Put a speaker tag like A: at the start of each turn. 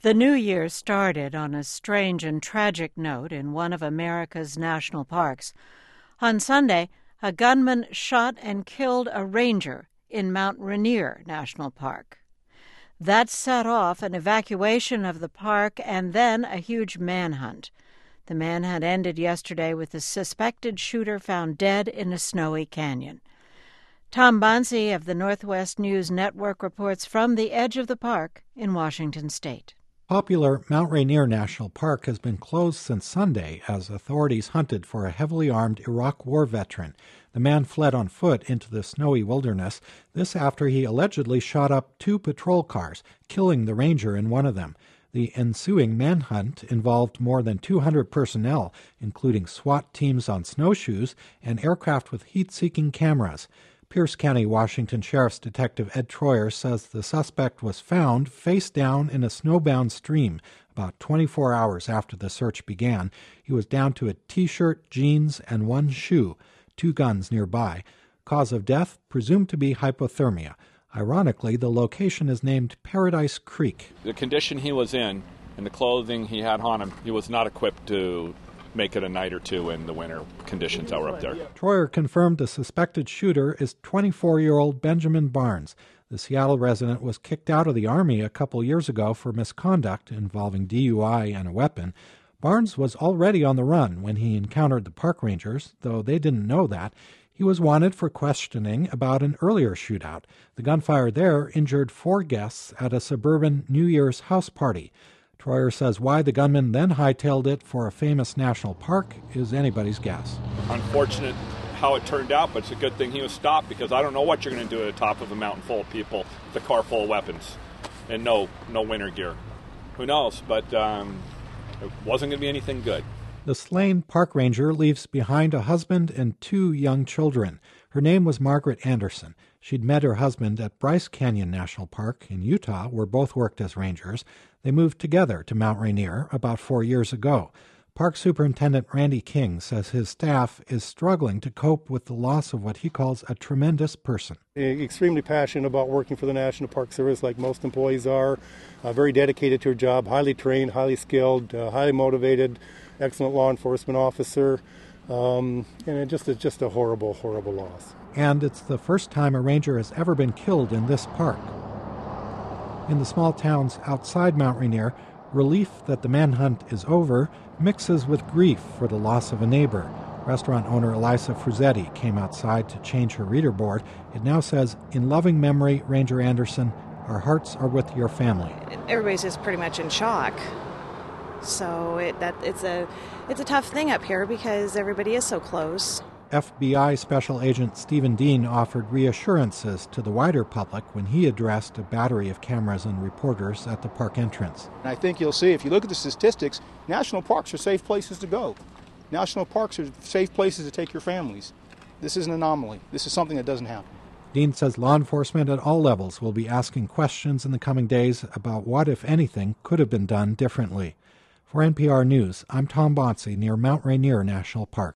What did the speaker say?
A: The new year started on a strange and tragic note in one of America's national parks. On Sunday, a gunman shot and killed a ranger in Mount Rainier National Park. That set off an evacuation of the park and then a huge manhunt. The manhunt ended yesterday with the suspected shooter found dead in a snowy canyon. Tom Bonsi of the Northwest News Network reports from the edge of the park in Washington State.
B: Popular Mount Rainier National Park has been closed since Sunday as authorities hunted for a heavily armed Iraq War veteran. The man fled on foot into the snowy wilderness, this after he allegedly shot up 2 patrol cars, killing the ranger in one of them. The ensuing manhunt involved more than 200 personnel, including SWAT teams on snowshoes and aircraft with heat-seeking cameras. Pierce County, Washington Sheriff's Detective Ed Troyer says the suspect was found face down in a snowbound stream about 24 hours after the search began. He was down to a T-shirt, jeans, and 1 shoe, 2 guns nearby. Cause of death presumed to be hypothermia. Ironically, the location is named Paradise Creek.
C: The condition he was in and the clothing he had on him, he was not equipped to make it a night or two in the winter conditions that were up there.
B: Troyer confirmed the suspected shooter is 24-year-old Benjamin Barnes. The Seattle resident was kicked out of the Army a couple years ago for misconduct involving DUI and a weapon. Barnes was already on the run when he encountered the park rangers, though they didn't know that. He was wanted for questioning about an earlier shootout. The gunfire there injured 4 guests at a suburban New Year's house party. Troyer says why the gunman then hightailed it for a famous national park is anybody's guess.
C: Unfortunate how it turned out, but it's a good thing he was stopped because I don't know what you're going to do at the top of a mountain full of people with a car full of weapons and no winter gear. Who knows, but it wasn't going to be anything good.
B: The slain park ranger leaves behind a husband and 2 young children. Her name was Margaret Anderson. She'd met her husband at Bryce Canyon National Park in Utah, where both worked as rangers. They moved together to Mount Rainier about 4 years ago. Park Superintendent Randy King says his staff is struggling to cope with the loss of what he calls a tremendous person.
D: Extremely passionate about working for the National Park Service, like most employees are. Very dedicated to her job, highly trained, highly skilled, highly motivated, excellent law enforcement officer. And it's just a horrible, horrible loss.
B: And it's the first time a ranger has ever been killed in this park. In the small towns outside Mount Rainier, relief that the manhunt is over mixes with grief for the loss of a neighbor. Restaurant owner Elisa Fruzetti came outside to change her reader board. It now says, "In loving memory, Ranger Anderson, our hearts are with your family."
E: Everybody's just pretty much in shock. So it's a tough thing up here because everybody is so close.
B: FBI Special Agent Stephen Dean offered reassurances to the wider public when he addressed a battery of cameras and reporters at the park entrance.
F: And I think you'll see, if you look at the statistics, national parks are safe places to go. National parks are safe places to take your families. This is an anomaly. This is something that doesn't happen.
B: Dean says law enforcement at all levels will be asking questions in the coming days about what, if anything, could have been done differently. For NPR News, I'm Tom Bonsi near Mount Rainier National Park.